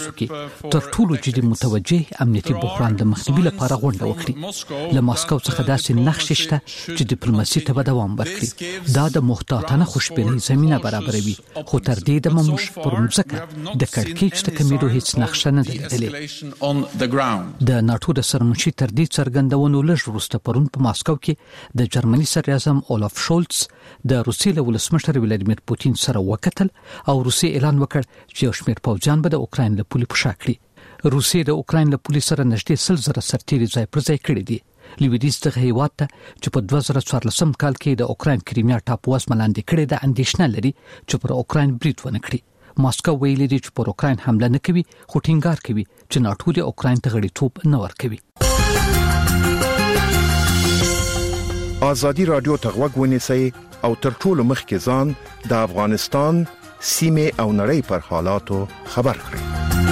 کې تر ټولو جدي متوجه امنیتي بحران د مخنیوي لپاره غونډه وکړي. له ماسکو څخه داسې نقشې شته چې ډیپلوماسي ته به دوام ورکړي. دا د محتاطانه خوشبینۍ زمينه برابروي، خو تر دې د موږ پر ځمکه د کړکېچ د کمیدو هیڅ نقشه نه لیدلې. د ناتو د سرمنشي تر دې څرګندونو لږ وروسته پرون په ماسکو کې د جرمني صدراعظم اولاف شولز د روسیې له ولسمشر ولادیمیر پوتین سره وکتل او روسیې اعلان وکړ چې یو شمېر پوځیان به د اوکراین له پولې په شا کړي. روسیې د اوکراین له پولې سره نږدې 100,000 سرتیري ځای پر ځای کړي دي. لویدیځ دغه هیواد ته چې په 2014 کال کې د اوکراین کریمیا ټاپوواز ملاندې کړي د اندېښنه لري چې پر اوکراین برید ونه کړي. ماسکو ویلي دی چې پر اوکراین حمله نه کوي، خو ټینګار کوي چې ناتو د اوکراین ته غړیتوب نه ورکوي. ازادي رادیو ته غوږ ونیسئ او تر ټولو مخکې ځان د افغانستان سیمه او نړۍ پر حالاتو خبر کړئ.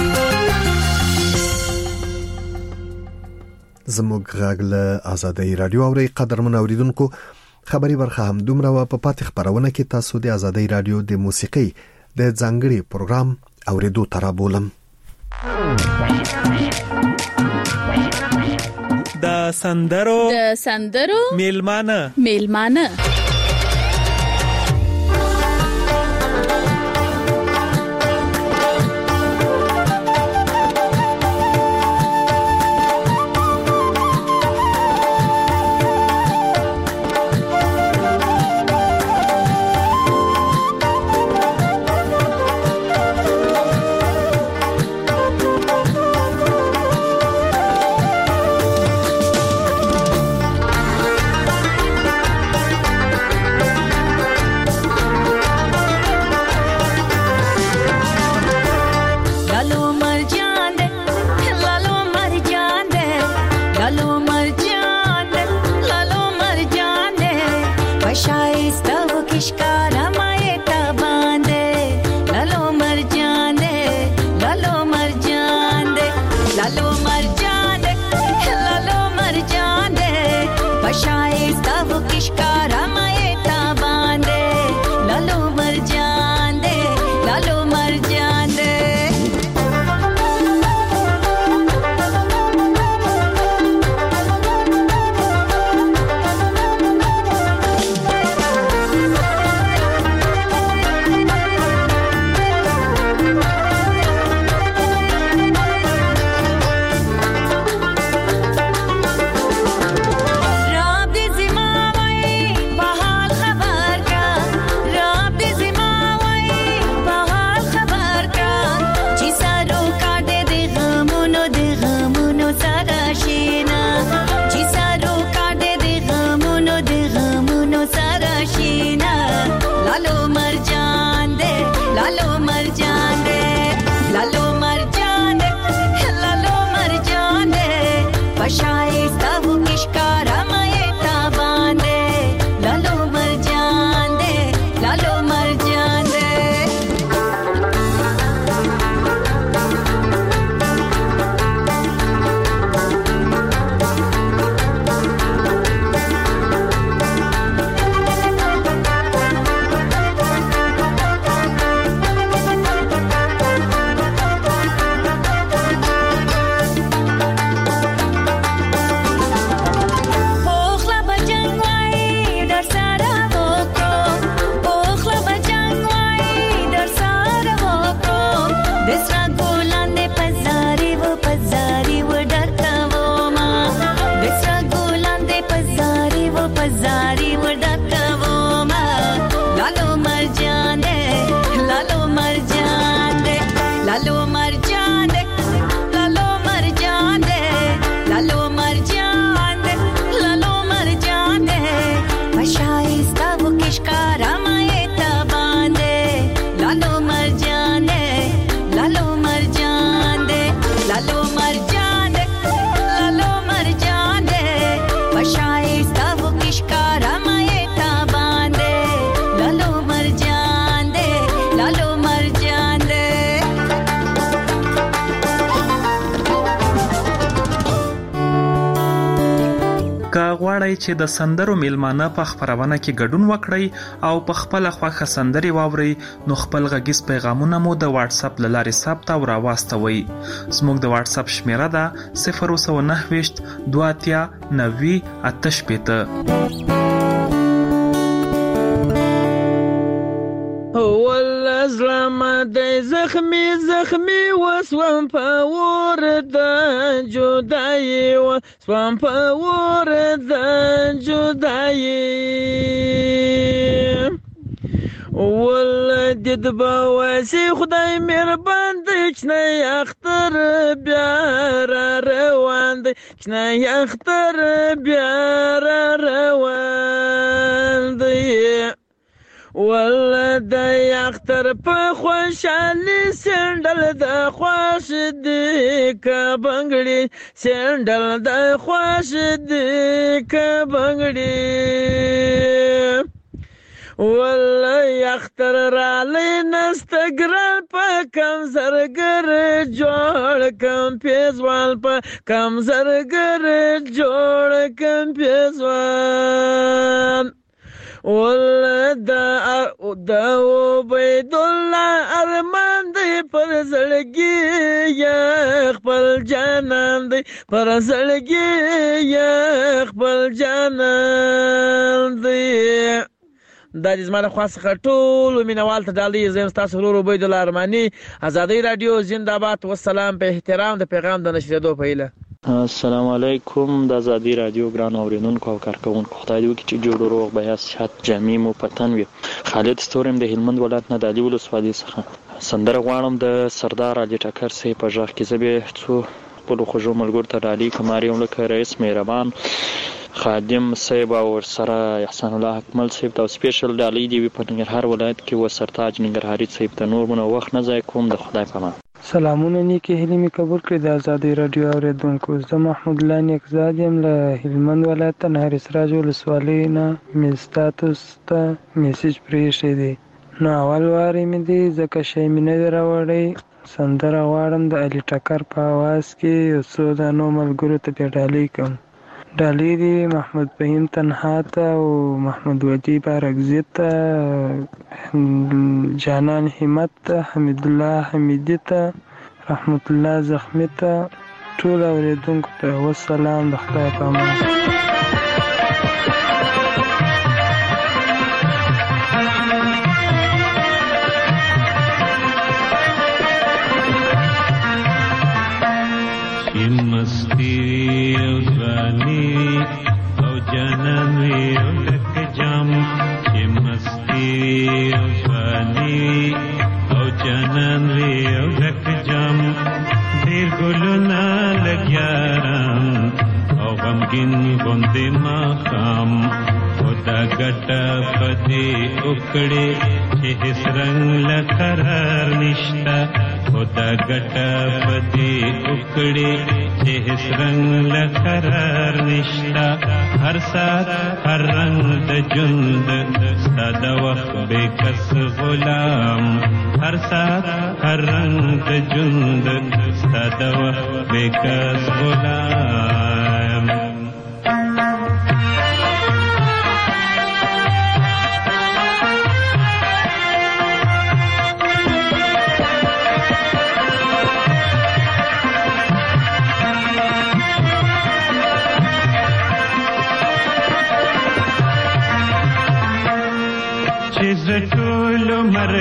زموږ غږ له ازادي رادیو اوري. قدرمن اوریدونکو، خبري برخه هم دومره و. په پاتې خبرونه کې تاسو د ازادي رادیو د موسیقي د ځانګړي پروګرام اوریدو ترابولم. د سندرو میلمانه غواړئ چې د سندرو میلمانه په خبرونه کې ګډون وکړئ او په خپل خوښه سندري واورئ نو خپل غږیز پیغامونه مو د واتس اپ لارې ثبت او راواستوئ. زموږ د واتس اپ شمیره ده 029 2 90 88. زلم د زخمی وسوم په ور د جدای وسوم په ور د جدای ولدد بواسي خدای مهربان دی چنه اختر بیا روان دی چنه اختر بیا روان دی ولد اختر په خوشالي سندل د خوش دی ک بنگړي سندل د خوش دی ک بنگړي والله اختر را لینستګرل په کم زرګر جوړ کم پیزوال په کم زرګر جوړ کم پیزوال ولد عبید الله ارمان دی پر زړګي یا خپل جانان دی پر زړګي یا خپل جانان دی. دا د زما له خوا څخه ټول مینوال ته ډالۍ زم تاسو ورور عبید الله ارماني. آزادۍ رادیو زنده‌باد. والسلام په احترام د پیغام د نشریدو په هیله. السلام علیکم. د آزادۍ رادیو ګران اوریدونکو او کارکونکو خدای دې وکړي چې جوړ روغ بیا صحت جامع مو پتن وي. خالد ستورم د هلمند ولایت نه د علي ولسوالۍ څخه سندره غواړم د سردار علي ټکر سي په ژغ کې زبې څو خپل خوږو ملګرو ته ډالۍ کوم لکه رئیس مهربان خادم صاحب او سره احسان الله اکمل صاحب ته سپیشل ډالۍ دی په ننګرهار ولایت کې و سرتاج ننګرهاري صاحب ته نور مونږ وخت نه ځای کوم د خدای په امان. سلامونه نیکی هیلې می قبول کړئ د آزادۍ رادیو اوریدونکو. زه محمود الله نیکزاد یم له هلمند ولایت نهر سراج ولسوالۍ نه مې ستاسو ته میسج پرېښی دی. نو اول واري مې دی ځکه شی مې نه دی راوړی. سندره غواړم د علي ټکر په اواز کې یو څو دانو ملګرو ته پې ډالۍ کوم. ډالۍ دی محمود فهیم تنها ته او محمود ودی بارکزي ته، جانان همت ته، حمید الله حمیدي ته، رحمت الله زخمی ته، ټول اوریدونکو ته والسلام د خدای په امان. उकड़े इस रंग लकरार निष्ठा होता गटा पति उकड़े इस रंग लकरार निष्ठा हर साथ हर रंग द जुंद सदा वक्त बेकस गुलाम हर साथ हर रंग द जुंद सदा वक्त बेकस गुलाम. ټول مر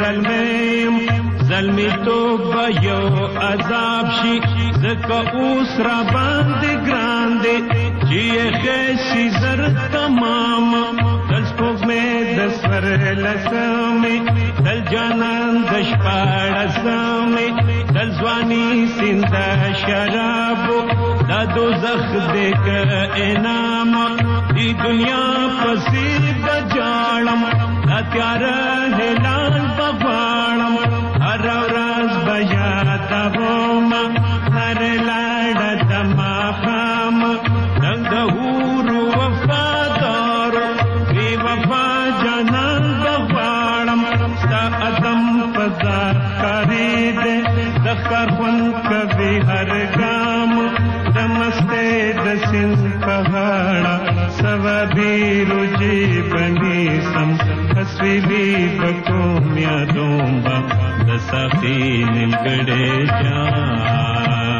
ظلمی تو بیو عذاب شي زکه اوس را باندې ګران دي چې خېسي زر تمام دل سپوږ مې د سر لسمې دل جانان د شپاړسمې دل ځواني سیند شراب دا دوزخ دې که انعام دی دنیا پسې بجاړم دا تیاره هلال بغواړم هر ورځ به یادوم هر لاړه د ماښام نن د حورو وفادارو بې وفا جانان بغواړم ستا عدم په ذات ښکارېدی د ښکار خوند کبھی ہر گام دمستے دسن پہاڑا سوابی رجی بنی سم حسوی بھی بکوم یادوں با دسافی نمگڑے جام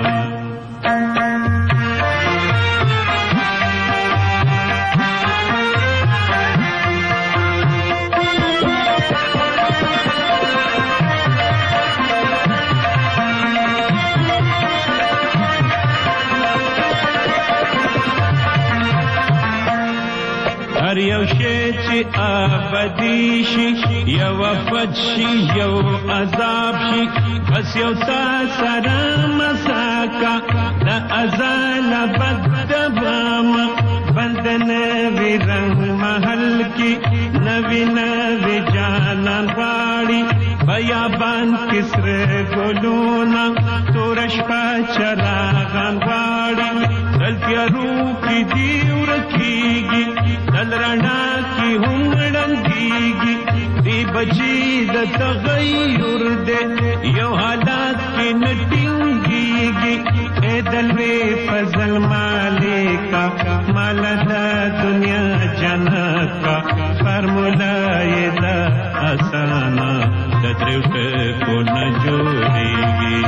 هر یو شی چې ابدي شي یو وفات شي یو عذاب شي بس یو تا سره مساکا د ازال بدبام بندن وی رنگ محل کی نوی نوی جانان واړي بیابان کسر ګلونا تورش پا چراغان واړي دلتیارو کی دیور کیږي دلرنا کی همړنګيږي دی بچی د تغیر دې یو حالات کی نټینګيږي اے دلوي فضل مالکا مال دا دنیا جنت کا فارمولا یہ دا آسانا دریوٹ کو نہ جوڑیږي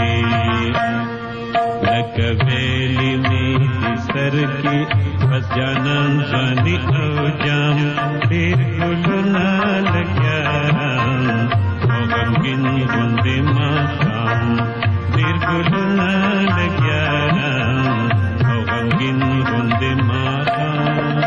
لکویلی می سر کی بس جانان جانی او جام دیر گلونا لگیاران او غمگین گندی ماقام دیر گلونا لگیاران او غمگین گندی ماقام.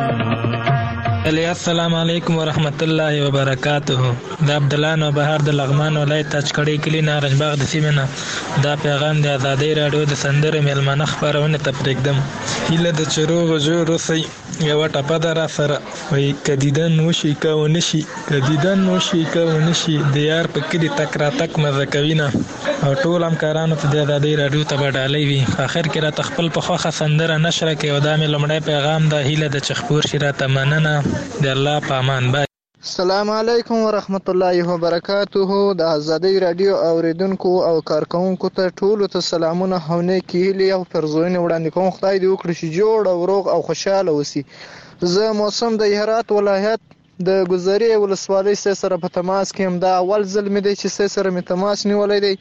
السلام علیکم ورحمت الله وبرکاته. د عبدالله نو بهار د لغمان ولایت تاجکړی کلی نارنج باغ د سیمې نه دا پیغام د آزادۍ راډیو د سندرې میلمانه خپرونه ته پرېږدم. هیله د چروغ جوړ اوسئ یوه ټپه ده را سره وایي که دیدن وشي که ونه شي که دیدن وشي که ونه شي د یار په کلي تک راتک مزه کوي نه او ټول همکارانو ته د آزادۍ راډیو ته به ډالۍ وي. په آخر کې راته خپل په خوښه سندره نشره کړئ او دا مې لومړی پیغام ده. هیله ده چې خپور شي راته مننه د الله په امان. بای. السلام علیکم ورحمت الله وبرکاته. د آزادۍ راډیو اوریدونکو او کارکونکو ته ټولو ته سلامونه او نیکې هیلې او پرزوینې وړاندې کوم. خدای دې وکړي چې جوړ او روغ او خوشحاله اوسي. زه موسم د هرات ولایت د ګذرې ولسوالۍ سره په تماس کې یم. دا اول ځل مې دی چې سره مې تماس نیولی دی.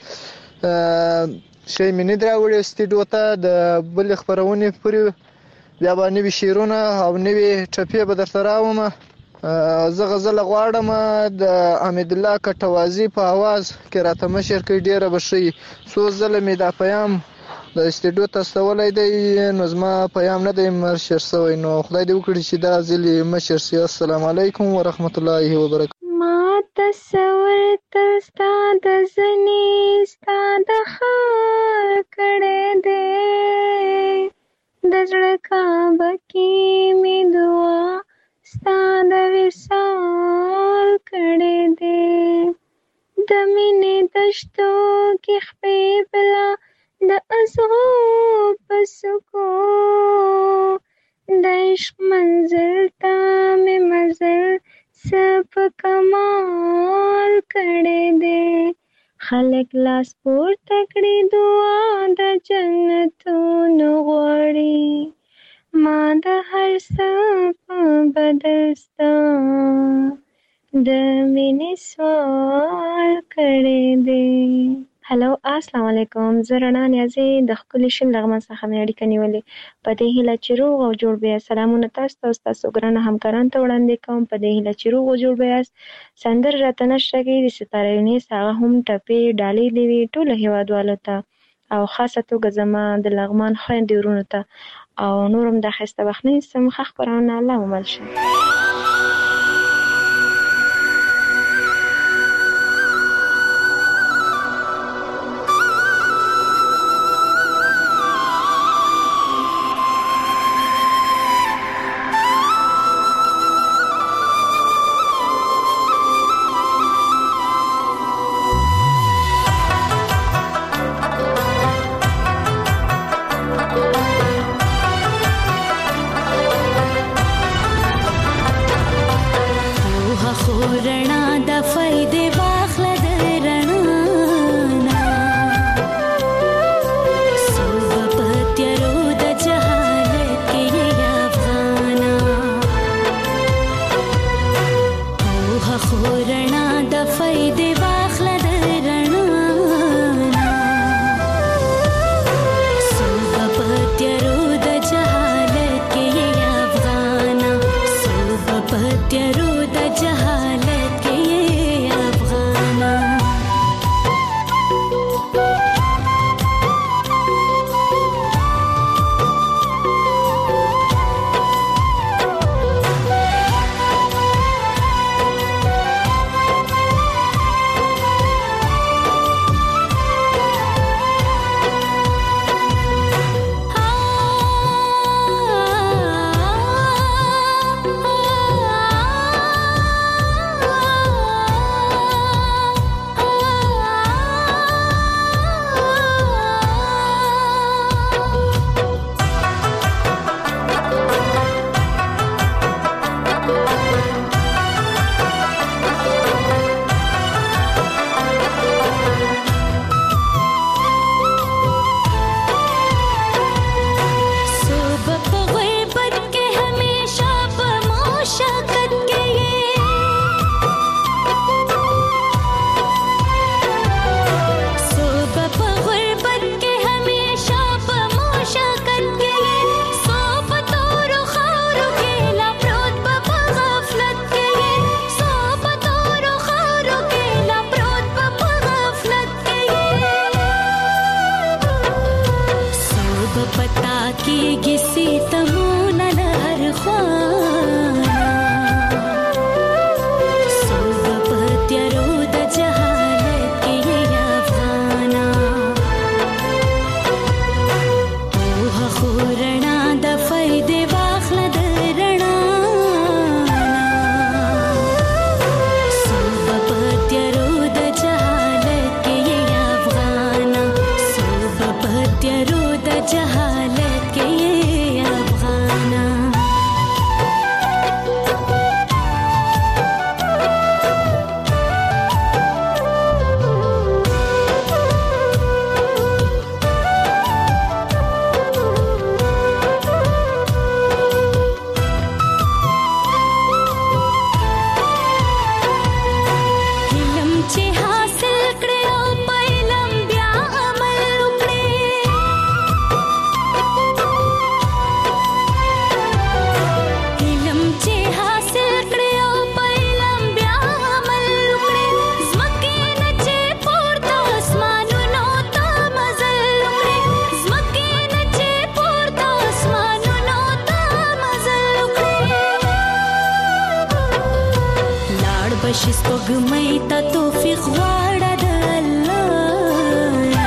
شی مې نه دی راوړی سټیډیو ته د بلې خپرونې پورې بیا به نوي شعرونه او نوي ټپې به درته راوړم. زه غزله غواړم د حمید الله کټوازي په اواز کې راته مشر کوي. ډېره به ښه وي. څو ځله مې دا پیام د سټیډیو ته استولی دی نو زما پیام نه دی مشر شوی. نو خدای دې وکړي چې دا ځل یې مشر شي. السلام علیکم ورحمت الله وبرکاته. ما تصور تر ستا د زنې ستا د ښار کړی دی د زړه کعبه کې مې دعا ستا د وصال کړی دی د مینې دشتو کې خپې بلا د ازغو په څوکو د عشق منزل ته مې مزل څه په کمال کړی دی خلک لاس پورته کړي دعا د جنتونو غواړي ما د هر څه په بدل ستا د مینې سوال کړی دی. هلو السلام علیکم. زه رڼا نیازي د ښکلي شین لغمان څخه مې اړیکه نیولې په دې هیله چې روغ او جوړ به یاست. سلامونه تاسو ته او ستاسو ګرانو همکارانو ته وړاندې کوم په دې هیله چې روغ او جوړ به یاست. سندرې راته نشره کړي د ستاره یونس هغه هم ټپې ډالۍ دې وي ټولو هیوادوالو ته او خاصه توګه زما د لغمان خویندې ورونو ته او نورم د ښایسته بخنۍ سم ښه خپرونه الله ممل شه. پتا کېږي ستمونه له هر خوا څوک په تیارو د جهالت کې یې افغانا پوهه خو رڼا د فایدې واخله د رڼا څوک په تیارو د جهالت کې یې افغانا څوک په تیارو د جهالت کې یې افغانا علم چې حاصل کړې او په علم بیا عمل وکړې علم چې حاصل کړې او په علم بیا عمل وکړې ځمکې نه چې پورته اسمانونو ته مزل وکړې ځمکې نه چې پورته اسمانونو ته مزل وکړې لاړ بشي سپوږمۍ ته توفیق غواړه د الله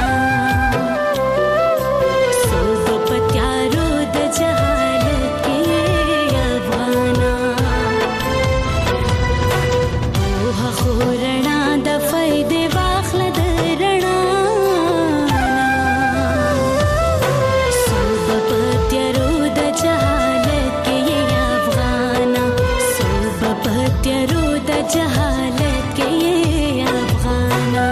څوک په تیارو د جهالت کې افغانا پوهه خو رڼا د فایدې واخله د رڼا څوک په تیارو د جهالت کې افغانا څوک په تیارو د جهالت کې افغانا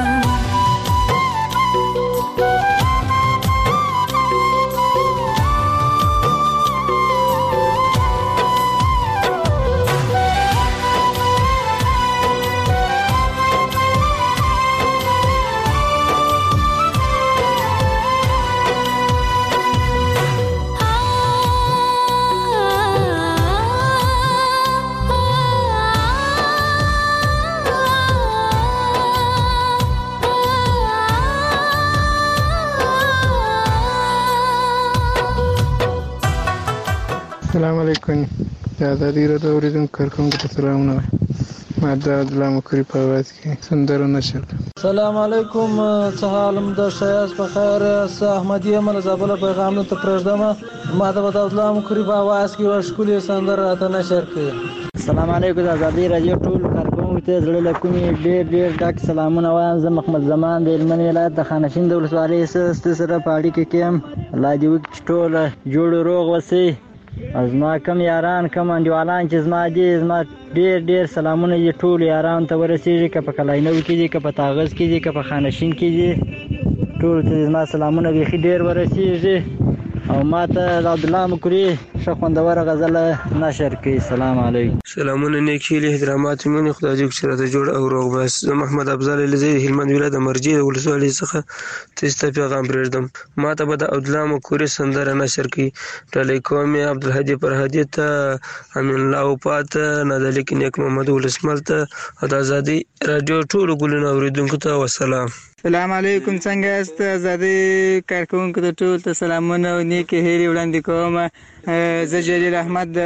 السلام علیکم د ازادي راډیو اوریدونکو کارکونکو ته سلامونه ما د عبدالله مکری په आवाज کې سندره نشر السلام علیکم څه حالم د شایست په خیر احمدی عمل زابل پیغام ته پرځدم ما د عبدالله مکری په आवाज کې ورشکولې سندره راته نشر کړي السلام علیکم د ازادي راډیو ټول کارکونکو ته زړه له کومې ډېر ډاک سلامونه وایم زه محمد زمان د هلمند ولایت د خانشین د ولسوالۍ سره په اړیکه کې یم الله دې وکړي چې ټول جوړ روغ وسي زما کم یاران کم انډیوالان چې زما دي زما ډېر سلامونه دي ټول یاران ته ورسېږي که په کلاینو کې دي که په تاغز کې دي که په خانشین کې دي ټول ته زما سلامونه بیخي ډېر ورسېږي او ما ته د عبدالله مکري ښه خوندوره غزل نشر کړي سلام علیکم سلامونه نیکي هیلې احترامات مینې خدای دې وکړي چې راته جوړ او روغ بس زه محمد افضل علیزی د هلمند ولایت د مرجې د ولسوالۍ څخه تاسو ته پیغام پرېږدم ما ته به د عبدالله مکري سندره نشر کړي ډالۍ کوم یې عبدالهادي فرهادي ته امین الله وفات ته نادلیک نیک محمد ولسمل ته او د ازادي راډیو ټولو ګلونو اورېدونکو ته وسلام سلام علیکم څنګه یاست ازادي کارکونکو ته ټول ته سلامونه او نیکې هیلې وړاندې کوم زه جلیل احمد د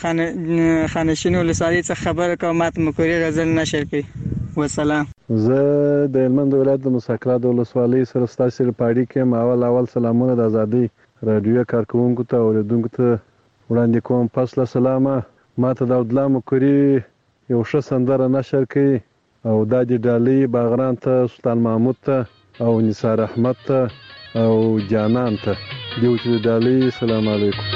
خانشین ولسوالۍ څخه خبره کوم ماته مکري غزل نشر کړي وسلام زه د هلمند ولایت د مساکرات ولسوالۍ سره ستاسو سره په اړیکه یم اول سلامونه د ازادي راډیو کارکونکو ته اوریدونکو ته وړاندې کوم پس له سلامه ماته د عبدالله مکري یو ښه سندره نشر کړي او دا د ډالۍ باغران ته سلطان محمود ته او نثار احمد ته او جانان ته دیو چې ډالۍ سلام علیکم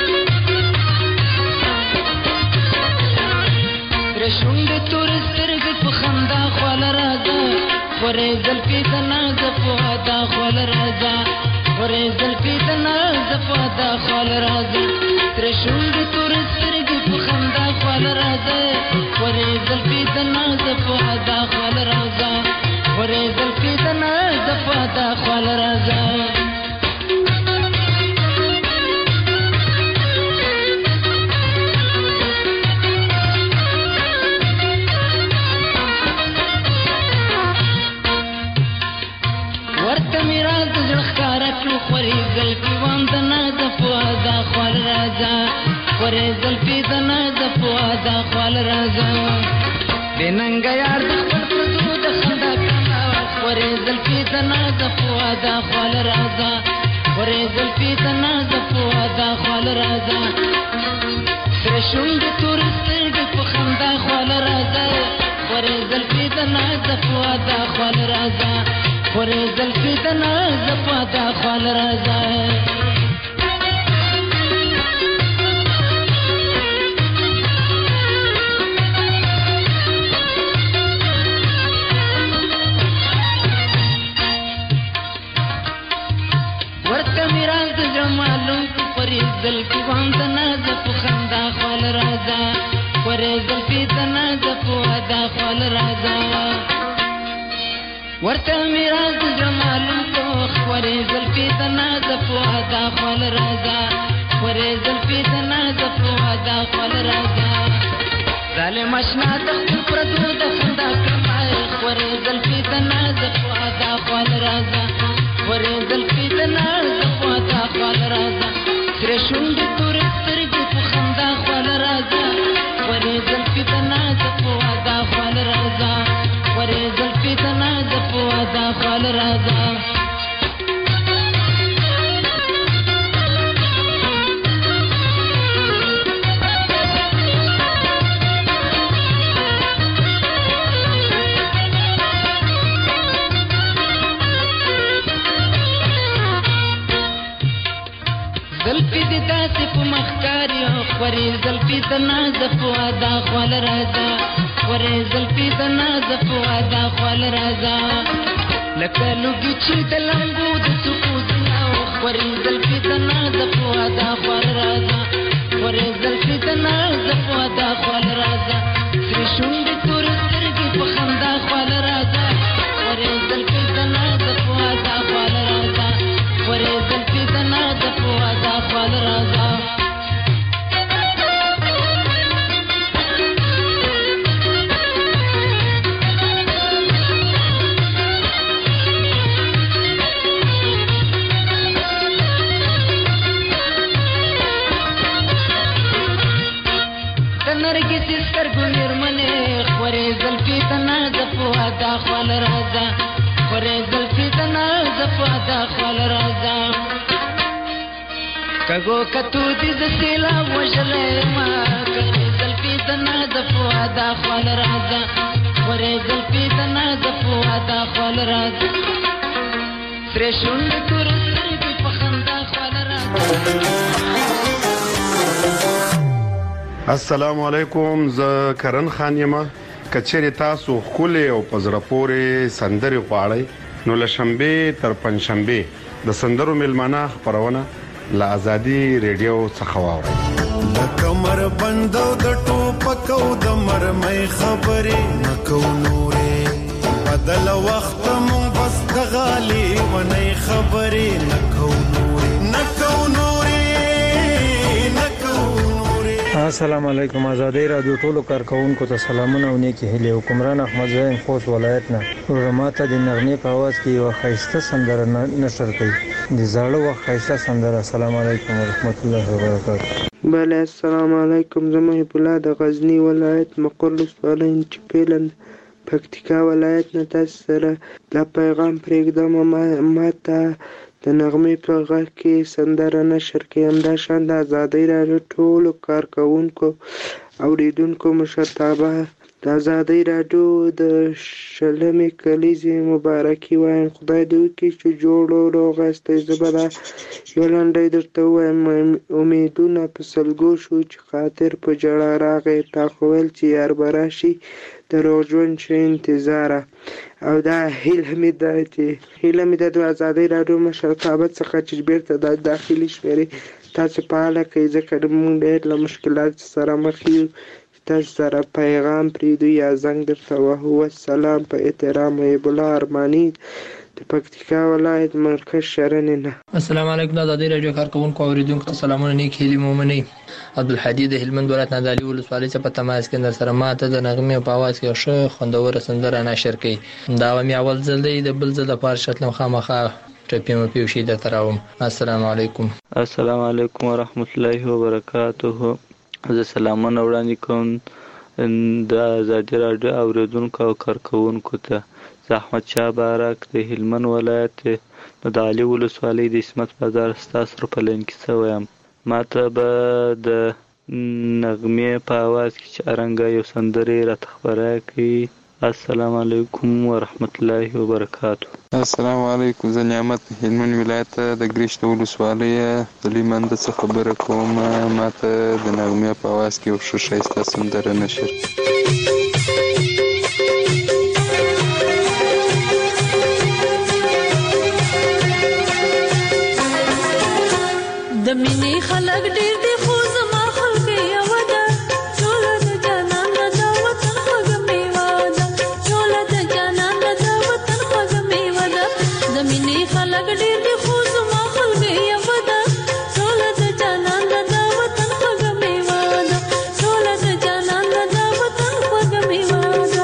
رشوند تور سترګ په خندا خول راځه ورې زلفې د ناز په ادا خول راځه ورې زلفې د ناز په ادا خول راځه رشوند تور سترګ په خندا خول راځه ورې زلفې د ناز په ادا خول راځه ورې زلفې د ناز په ادا خول راځه ورته میرا د زړه ښکارا کړو خورې زلفي وند نازف وادا خال رازا ورې زلفي د نازف وادا خال رازا بننګ یار د خپل پردو د خندا کنا ورې زلفي د نازف وادا خال رازا ورې زلفي د نازف وادا خال رازا سره شونډ تور سترګې په خندا خال رازا ورې زلفي د نازف وادا خال رازا ورې زلفي د نازف وادا خال رازا ورته میراث د جمالو پرې زلفي باندې نازف خندا خال رازا ورې زلفي د نازف وادا خال رازا ورته میراث د جمالو ورې زلفي د نازف وادا خال رازا ورې زلفي د نازف وادا خال رازا ظالم اشنا د خپل پردو د خندا کمای ورې زلفي د نازف وادا خال رازا ورې زلفي د نازف وادا خال رازا سره شونډې تورې سترګې په خندا خال رازا ورې زلفي د نازف وادا خال رازا ورې زلفي د نازف وادا خال رازا زلفي د داسې په مخکاري ورې زلفي د نازف وادا خال رازا ورې زلفي د نازف وادا خال رازا لکه لوګي چې د لمبو د سکوتنا ورې زلفي د نازف وادا خال رازا ورې زلفي د نازف وادا خال رازا سره شونډې تور سترګې په خندا خال رازا ورې زلفي د نازف وادا خال رازا ورې زلفي د نازف وادا خال رازا نرګس سترګو نرمنه ورې زلفي د نازف وادا خال رازا ورې زلفي د نازف وادا خال رازا کګو کتو دې د سیلا وژلې ما ورې زلفي د نازف وادا خال رازا ورې زلفي د نازف وادا خال رازا سره شونډې تور سترګې په خندا خال رازا السلام علیکم ز کرن خان یم کچېری تاسو خولې او پزره پورې سندري غواړئ نو لشنبه تر پنځشنبه د سندرو ملمانه خبرونه ل ازادي ریډیو څخه واورئ د کمر بندو د ټوپکو د مرمۍ خبرې نکو نورې بدل وخت مون بس د غالي ونې خبرې نکو نورې نکو نورې السلام علیکم آزادی رادیو ټولو کارکونکو ته سلامونه او نیکی هیله. حکمران احمد زین خوست ولایت نه ورماته د نغمه په आवाज کې یو خیسته سندره نشر کړي د زاړه وخت خیسته سندره. السلام علیکم ورحمت الله وبرکاته. بله السلام علیکم زما هیبولا د غزنی ولایت مقر ولسوالۍ چپیلن پکتیکا ولایت نه تاسو سره دا پیغام پرېږدم ماته د نغمې په غږ کې سندره نشر کړي. همداشان د ازادۍ راډیو ټولو کارکوونکو اوریدونکو مشرتابه د ازادۍ راډیو د 20 کلیزې مبارکي وایم. خدای دې وکړي چې جوړ او روغ یاستئ. زه به دا یو لنډۍ درته ووایم. امیدونه په سلګو شو چې خاطر په ژړا راغی. تا خو ویل چې یار به راشي د روغ ژوند شه انتظاره. او دا هیله مې ده د ازادۍ راډیو مشرتابه څخه چې بیرته د داخلي شمېرې تاسو فعاله کړئ ځکه موږ ډېر له مشکلاتو سره مخ یو. تاسو سره پیغام پرېږدو یا زنګ درته وهو. والسلام په احترام هیبالله ارماني د پکتیکا ولایت مرکز شرنې نه. السلام علیکم د ازادۍ راډیو کارکوونکو اوریدونکو ته سلامونه نیک هیلې مومنۍ. عبدالحدی د هلمند ولایت نادعلي ولسوالۍ څخه په تماس کې در سره ماته د نغمې په आवाज کې ښه خوندوره سندره نشر کړي. دا مې اول ځل دی د بل ځل لپاره شتلم خامخا ټپي مپي وشي درته راوړم. السلام علیکم. السلام علیکم ورحمت الله وبرکاته. زه سلامونه وړاندې کوم د ازادي راډیو اوریدونکو او کارکوونکو ته. زه احمد شاه بارک د هلمند ولایت د علي ولسوالۍ د عصمت بازار ستاسو سره په لین کې څه وایم. ما ته به د نغمې په اواز کې چې ارنګه یو سندرې راته خپره کړي. السلام علیکم ورحمت الله وبرکاته. السلام علیکم. زه نعمت هلمند ولایت د ګریشت ولسوالۍ د لیمند څخه خبره کوم. ما ته د نغمې په اواز کې یو ښه ښایسته سندره نشر. د مینې خلک ډېر دي خو زما خلک یو ده. ټوله د جانان د وطن خوږه میوه ده. ټوله د جانان د وطن خوږه میوه ده. د مینې خلک ډېر دي خو زما خلک یو ده. ټوله د جانان د وطن خوږه میوه ده. ټوله د جانان د وطن خوږه میوه ده.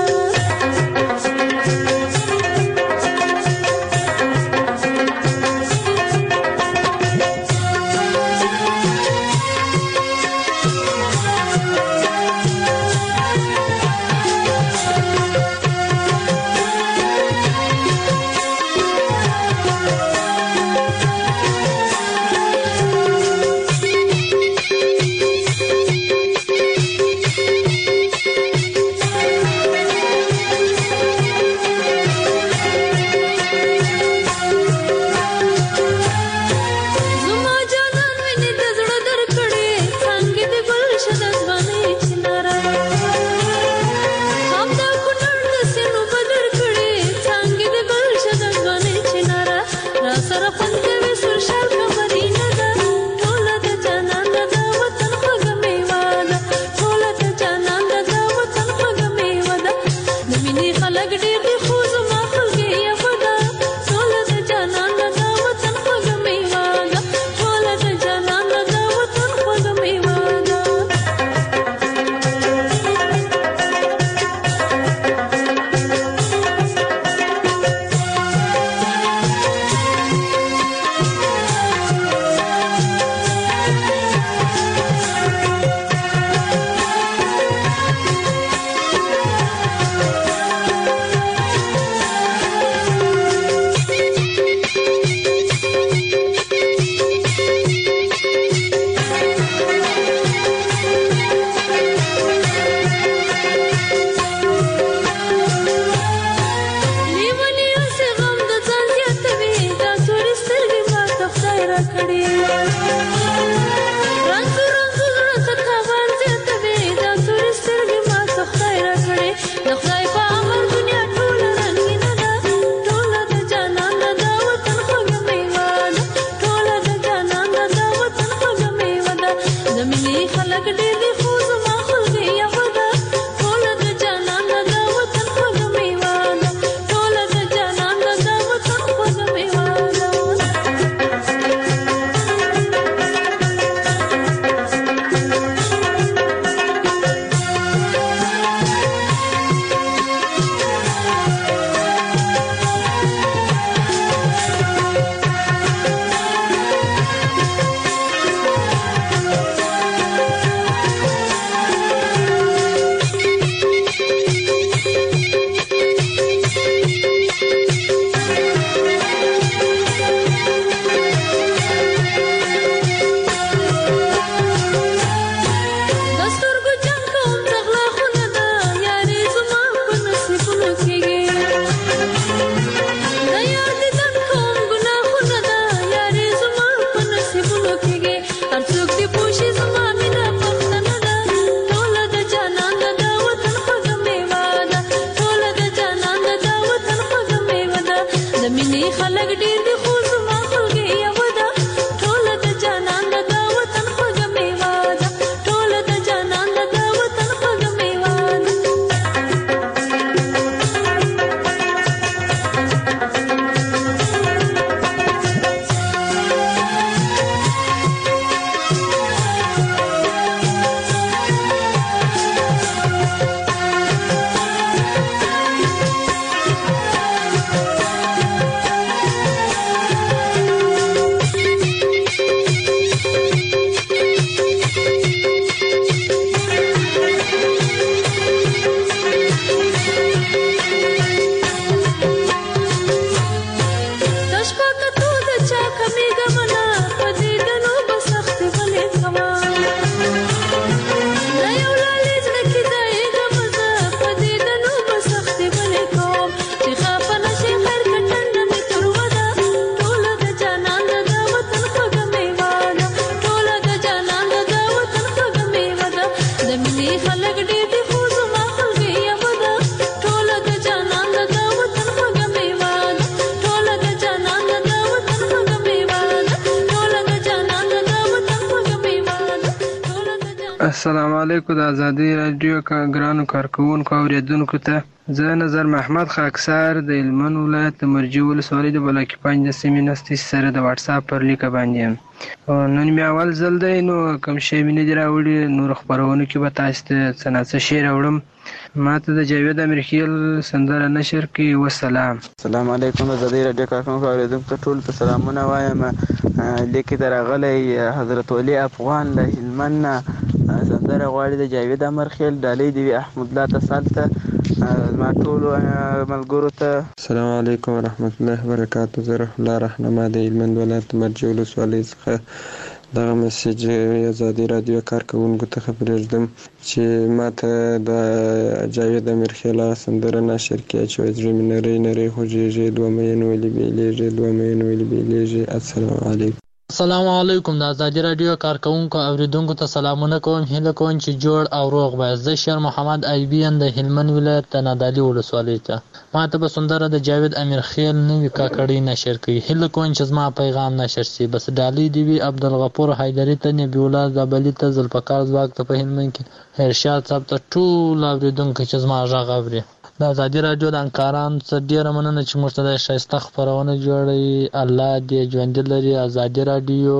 السلام علیکم د ازادي رادیو ګرانو کارکوونکو اوریدونکو ته زه نظر محمد خاکسار د هلمند ولایت د مرجې ولسوالۍ د بلاکي 5 د سیمې نستې سره د واتساپ پر لیکه باندې یم. نن مې اول ځل دی نو کوم شی مې نه دي راوړي. نورو خپرونو کې به تاسو ته څه نه څه شی راوړم. ما ته د جاوید امیرخیل سندره نشر کړي. والسلام. السلام علیکم د ازادي رادیو کارکوونکو اوریدونکو ته ټول ته سلامونه وایم. لیکې ته راغلی حضرت ولی افغان له هلمند نه سندره غواړي د جاوید امیرخیل ډالۍ دی احمد الله تسالته ما ټولو ملګرو ته. السلام علیکم ورحمت الله وبرکاته. زه رحم الله رهنما د هلمند ولایت مرجې ولسوالۍ څخه دغه میسج ازادي رادیو کارکوونکو ته خبرېږدم چې ما ته د جاوید امیرخیل سندره نشر کړي چې وایي زړه مې نری نری خوږېږي دوه مین ولې بیلیږي دوه مین ولې بیلیږي. السلام علیکم. السلام علیکم. د ازادي رادیو کارکوونکو اوریدونکو ته سلامونه کوم. هیله کوم چې جوړ او روغ به. زه شیر محمد ایبین د هلمند ولایت د نادعلي ولسوالۍ ته. ما ته به سندره د جاوید امیرخیل نوې کاکړۍ نشر کړي. هیله کوم چې زما پیغام نشر شي. بس ډالۍ دی وي عبدالغفور حیدري ته، نبی الله زابلي ته، ذوالفقار ځواک ته په هلمند کې، ارشاد صاحب ته، ټول اوریدونکو چې زما غږ اوري. د ازادي رادیو د همکارانو څخه ډېره مننه چې موږ ته د ښایسته خپرونه جوړوي. الله دې ژوندي لري. ازادي رادیو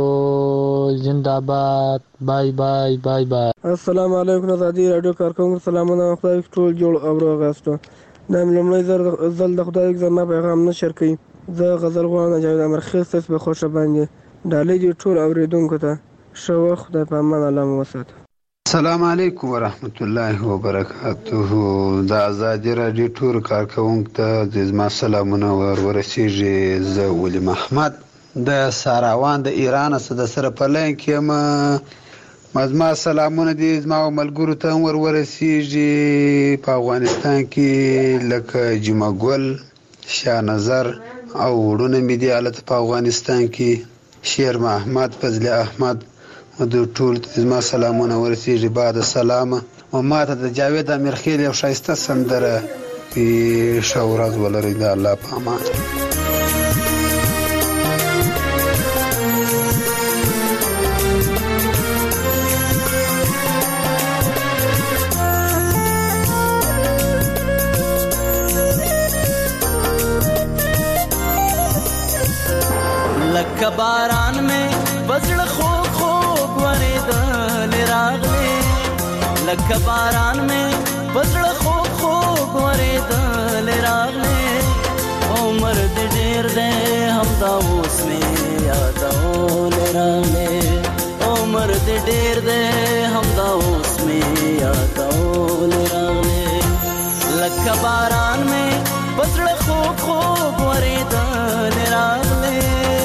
زنده‌باد. بای بای بای بای. السلام علیکم. ازادي رادیو کارکوونکو سلامونه. خدای ټول جوړ او روغ یاستو. دا مې لومړی ځل د خدای زما پیغام نشر کړي. زه غزل غواړم جاوید امیرخیل ستاسو په خوښه باندې ډالۍ دې ټول اوریدونکو ته. ښه وخت. خدای په امان. الله مو وساته. السلام علیکم ورحمت الله وبرکاته. د ازادي رادیو ټول کارکوونکو ته زما سلامونه ورسیږي. زه ولی محمد د ساراوان د ایران سره په لاین کې یم. زما سلامونه دي زما ملګرو ته ورسیږي په افغانستان کې لکه جمعه ګل، شاه نظر او وړونه مې دي هلته په افغانستان کې، شیر محمد، فضل احمد د ټول زما سلامونه ورسیږي. بعد سلامه او ما ته د جاوید امیرخیل یو ښایسته سندره ښه ورځ ولرئ. د الله په امان. لکه باران میں بزړه خوږ خوږ ورېدل راغلې، لکه باران میں بزړه خوږ خوږ ورېدل راغلې، عمر دې ډېر دی همدا اوس مې یادول راغلې، عمر دې ډېر دی همدا اوس مې یادول راغلې، لکه باران میں بزړه خوږ خوږ ورېدل راغلې.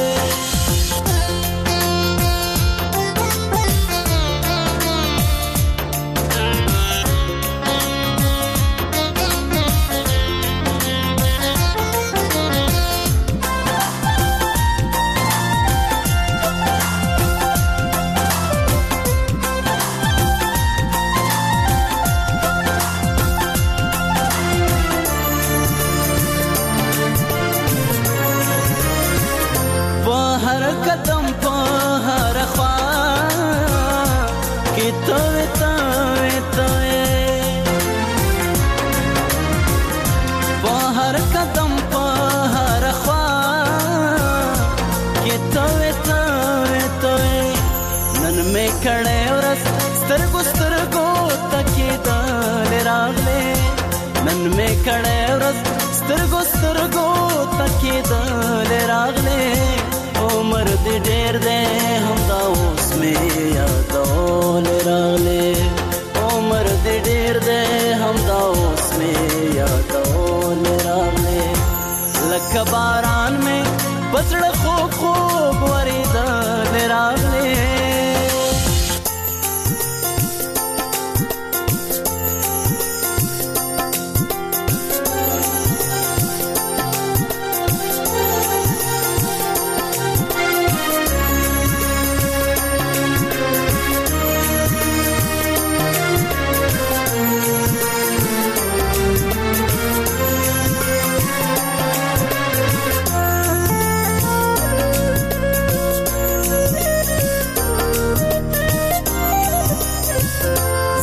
کړه ورځ سترګو سترګو تکیدل راغله، عمر دې ډېر دی همدا اوس مې یادول راغله، عمر دې ډېر دی همدا اوس مې یادول راغله، لکه باران مې بزړه خوږ خوږ ورېدل راغله.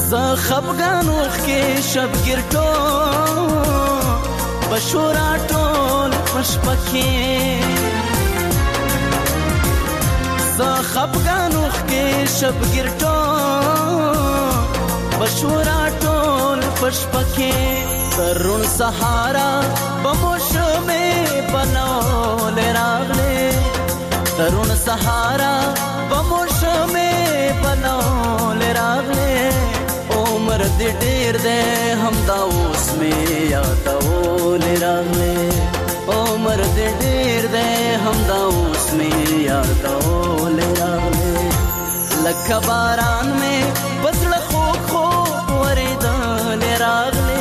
زه خفګان وخ کې شبګیر ټول بشورا ټول پشپکې زه خفګان وخ کې شبګیر ټول بشورا ټول پشپکې ترون سهارا بموشمه بنول راغله ترون سهارا بموشمه بنول راغله عمر دې ډېر دې هم دا اوس مې یادول راغله عمر دې ډېر دې هم دا اوس مې یادول راغله لکه باران مې بزړه خو خو ورېدل راغله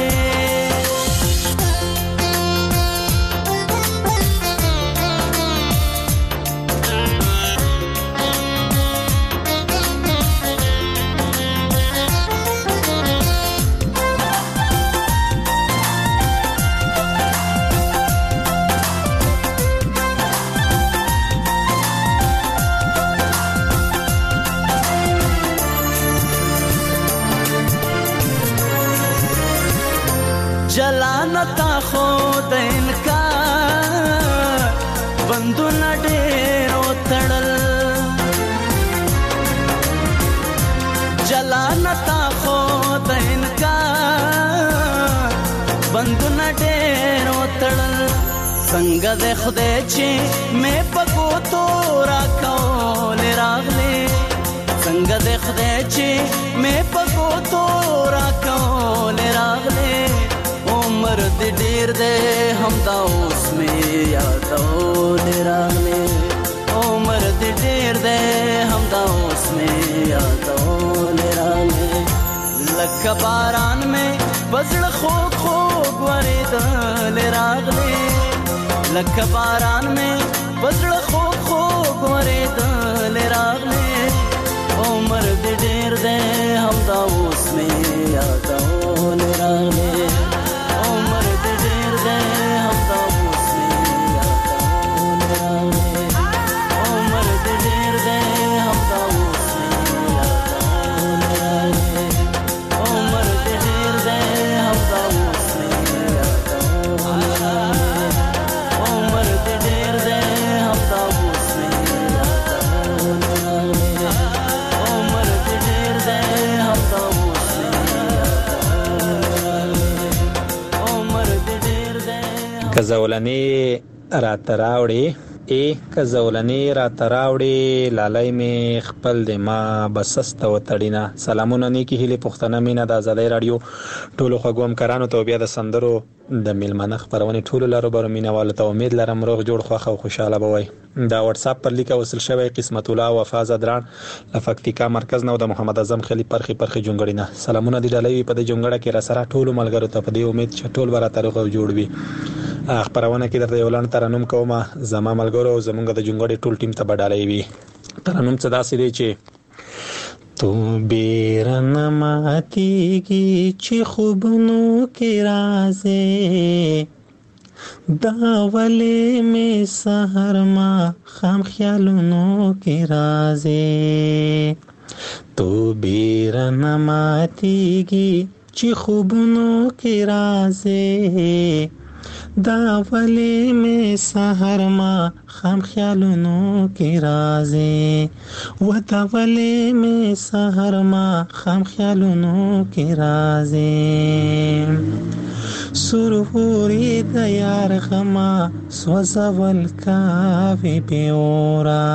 جلانتا خود انکار بندونه ډېر وتړل جلانتا خود انکار بندونه ډېر وتړل څنګه د خدای چې مې پکو تو راکول راغلې څنګه د خدای چې مې پکو تو راکول راغلې عمر دې ډېر دې هم دا اوس مې یادول راغلې عمر دې ډېر دې هم دا اوس مې یادول راغلې لکه باران مې بزړه خوږ خوږ ورېدل راغلې لکه باران مې بزړه خوږ خوږ ورېدل راغلې عمر دې ډېر دې هم دا اوس مې یادول راغلې که زولنې راته راوړې که زولنې راته راوړې لالی مې خپل د ما بسسته وتړینه. سلامونه نیکې هیلې پښتنه مینه د ازادۍ راډیو ټولو خوږو همکارانو ته بیا د سندرو د میلمانه خپرونې ټولو لاروبرو مینهوالو ته امید لرم روغ جوړ خوښ او خوشحاله به وئ. دا واتساپ پر لیکه وصل شوی قسمت الله وفا زدران له پکتیکا مرکز نه او د محمد اعظم خلی پرخي جونګړی نه سلامونه دي ډالۍ په دې جونګړه کې را سره ټولو ملګرو ته په دې امید چې ټول به راته روغ او جوړ وي. خپرونه کې درته یو لاند ترنم کوم زما ملګرو او زمونږ د جونګړې ټول ټیم ته به ډالۍ وي. ترنم څه داسې دی چې تو بیرن ماتیږي چې خوبونو کې رازې دا ولې مې سحر ما خام خیالونو کې رازې تو بیرن ماتیږي چې خوبونو کې رازې دا ولې مې سحر ما خام خیالونو کې رازې و دا ولې مې سحر ما خام خیالونو کې رازې سروري د یار غما سوزول کاوي بیورا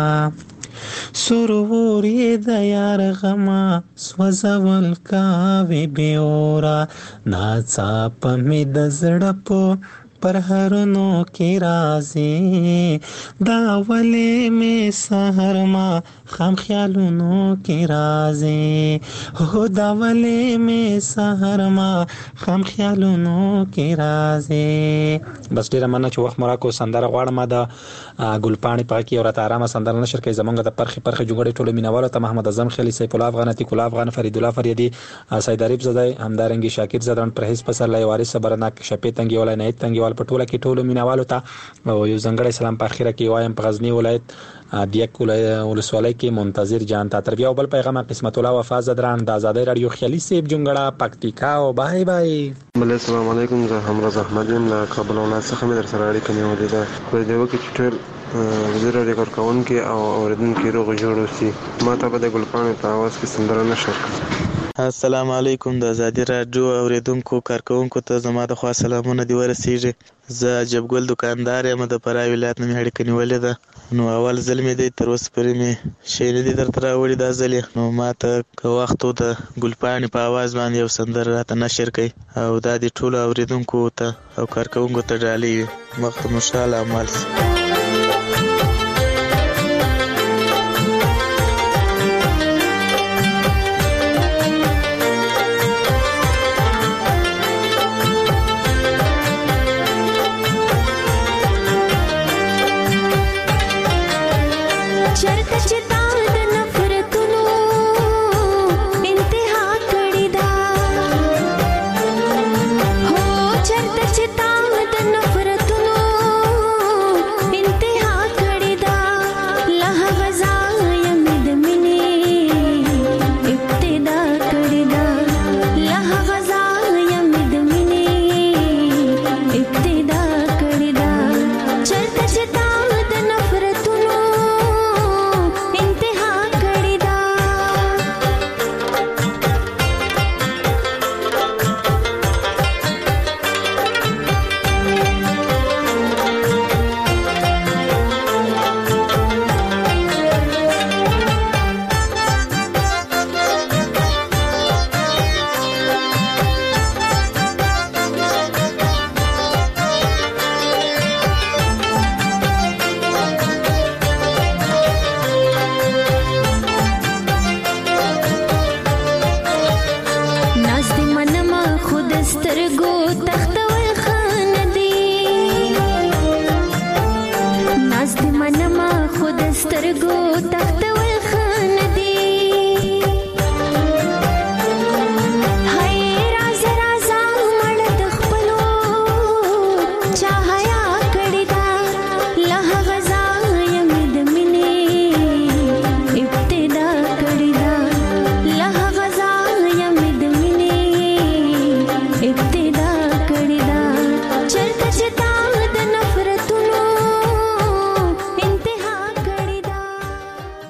سروري د یار غما سوزول کاوي بیورا ناڅاپ مې د زړه په پر هرونو کې رازي دا ولې مې سحر ما خام خیالونو کې رازي هو دا ولې مې سحر ما خام خیالونو کې رازي. بس ډیره مننه چې وخت مراکو سندره غواړم د ګلپاڼې پاکي او رات آرامه سندره نشر کوي زمونږ د پرخي جوړې ټولو مینوالو ته محمد اعظم خلی سیف الله افغان عتیق الله افغان فرید الله فریدی سید عریف زدای همدارنګي شاکر زدران پرهیز پسرلای وارث برناک شپې تنګي ولای نه تنګي په ټوله کې ټولو مینوالو ته او یو ځنګړی سلام په اخیره کې وایم په غزنی ولایت دیک ولسوالۍ کې منتظر جان تا تر بیا بل پیغام قسمت الله وفا زدران د آزادۍ رادیو خیالي سیب جونګړه پکتیکا او بای بای. بل السلام علیکم، زه همراز احمد یم له کابل ولایت څخه مې در سره اړیکه نیولې ده. خدای دې وکړي چې ټول وزیر رادیو کارکوونکي او اورېدونکي روغ جوړ اوسي. ما ته به د ګلپاڼې په اواز کې سندره نشر کړي. السلام علیکم، د آزادي رادیو اوریدونکو کارکوونکو ته زما د خوا سلامونه دی ورسیږي. زه عجب ګل دکاندار یم، د فراه ولایت نه مې اړیکه نیولې ده. نو اول ځل مې دی، تر اوسه پورې مې شی نه دي درته راوړي دا ځل یې. نو ما ته که وخت و د ګلپاڼې په اواز باندې یو سندره راته نشر کوي او دا د ټولو اوریدونکو ته او کارکوونکو ته ډالۍ وي. وخت مو ښه، الله اعمال سي.